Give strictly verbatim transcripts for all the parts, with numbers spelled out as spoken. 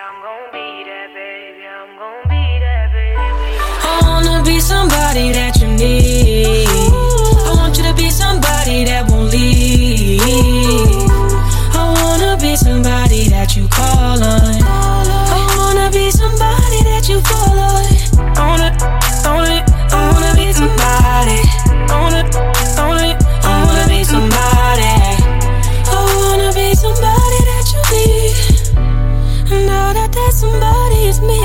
I'm gon' be that baby, I'm gon' be that baby. I wanna be somebody that you need. I want you to be somebody that won't leave. I wanna be somebody that you call on. I wanna be somebody that you fall on. I wanna, I wanna, I wanna be somebody. I wanna, I wanna, I wanna be somebody. I wanna be somebody that you need. And know that that somebody is me.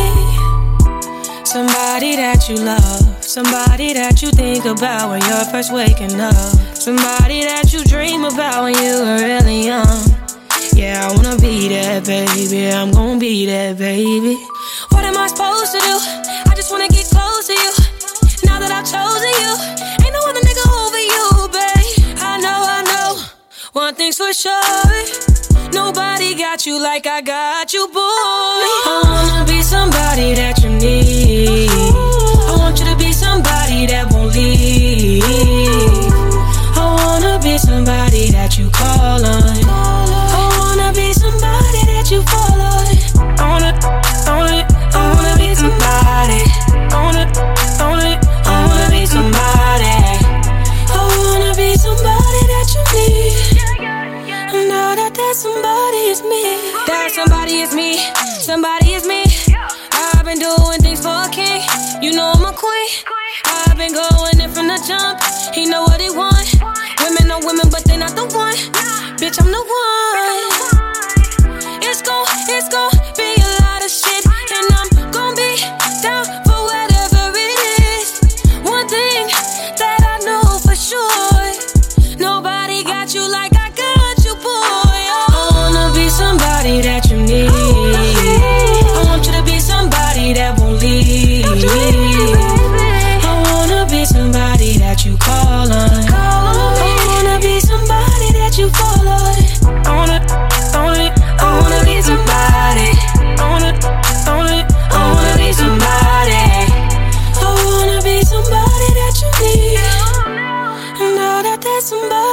Somebody that you love. Somebody that you think about when you're first waking up. Somebody that you dream about when you were really young. Yeah, I wanna be that baby, I'm gon' be that baby. What am I supposed to do? I just wanna get close to you. Now that I've chosen you, ain't no other nigga over you, babe. I know, I know, one thing's for sure. Nobody got you like I got you, boy. I wanna be somebody that you need. I want you to be somebody that won't leave. I wanna be somebody that you call on. I wanna be somebody that you follow. I wanna, I wanna, I wanna be somebody. I wanna, I wanna, I wanna be somebody. I wanna be somebody that you need. I know that that somebody is me. That somebody is me. Somebody is me. I've been doing things for a king. You know I'm a queen. I've been going in from the jump. He know what he want. Women are women, but they not the one. Bitch, I'm the one. It's gon', it's gon' be a lot of shit, and I'm gon' be down for whatever it is. One thing that I know for sure, nobody got you like I got you, boy. I wanna be somebody that you need. I want you to be somebody that won't leave. I wanna be somebody that you call on. I wanna be somebody that you follow. I wanna, I wanna, I wanna be somebody. I wanna, I wanna, I wanna be somebody. I wanna be somebody that you need. I know that there's somebody.